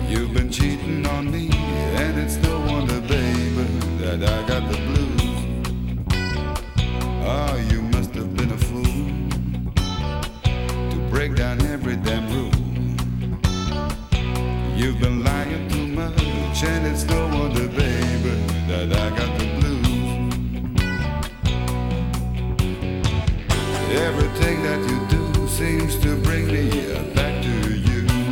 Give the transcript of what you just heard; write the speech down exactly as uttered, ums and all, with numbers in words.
You've been cheating on me, and it's no wonder, baby, that I got the blues. Oh, you must have been a fool to break down every damn rule. You've been lying too much, and it's no wonder, baby, that I got the